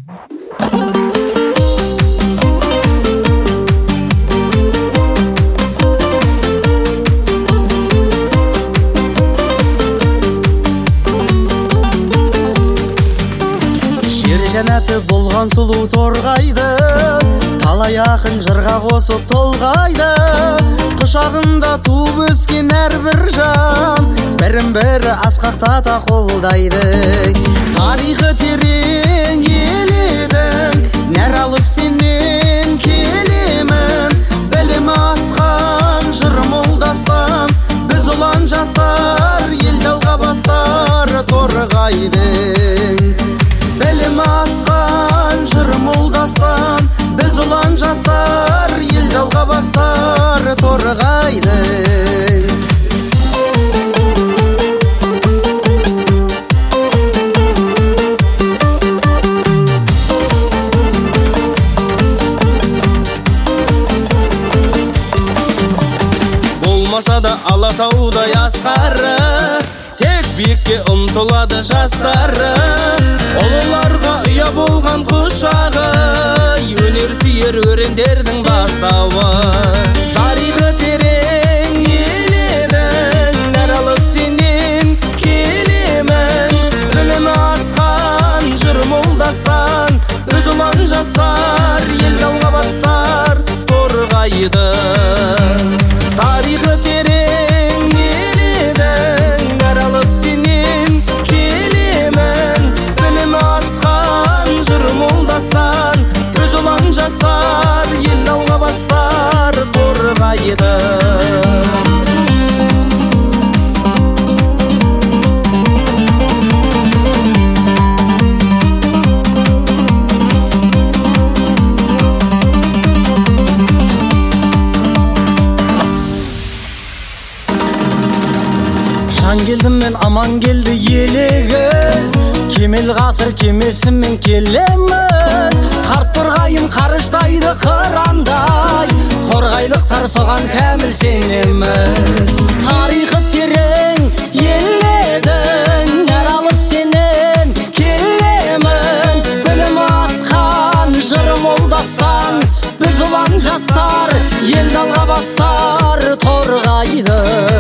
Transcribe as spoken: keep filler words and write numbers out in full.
Жәнәті болған сұлу торғайды, талай ақын жырға қосып толғайды. Құшағында туып өскен әрбір жан, бірін-бірі асқақтата қолдайды. Тарихы терең ел едің, нәр алып сенен келемін. Білімі асқан жыр мол дастан, біз ұлан жастар елді алға бастар торғайдың. Білім асқан жыр мол дастан, біз ұлан жастар елді алға бастар торғайдың. Болмаса да Алатаудай асқары, тек биікке ұмтылады жастары. Оларға ұя болған құшағы, өнер сүйер өрендердің бастауы. Тарихы терең ел едің, нәр алып сенен келемін. Білімі асқан жыр мол дастан, өз ұлан жастар елді алға бастар торғайды. Тарихы терең ел едің, нәр алып сенен келемін. Білімі асқан жыр мол дастан, өз ұлан жастар елді алға бастар торғайды. Жан келді мен аман келді елегіз, кемел ғасыр кемесімен келеміз. Қарт торғайым қарыштайды қырандай, торғайлықтар соған кәміл сенеміз. Тарихы терең ел едің, нәр алып сенен келемін. Білімі асқан жыр мол дастан, біз ұлан жастар елді алға бастар торғайды.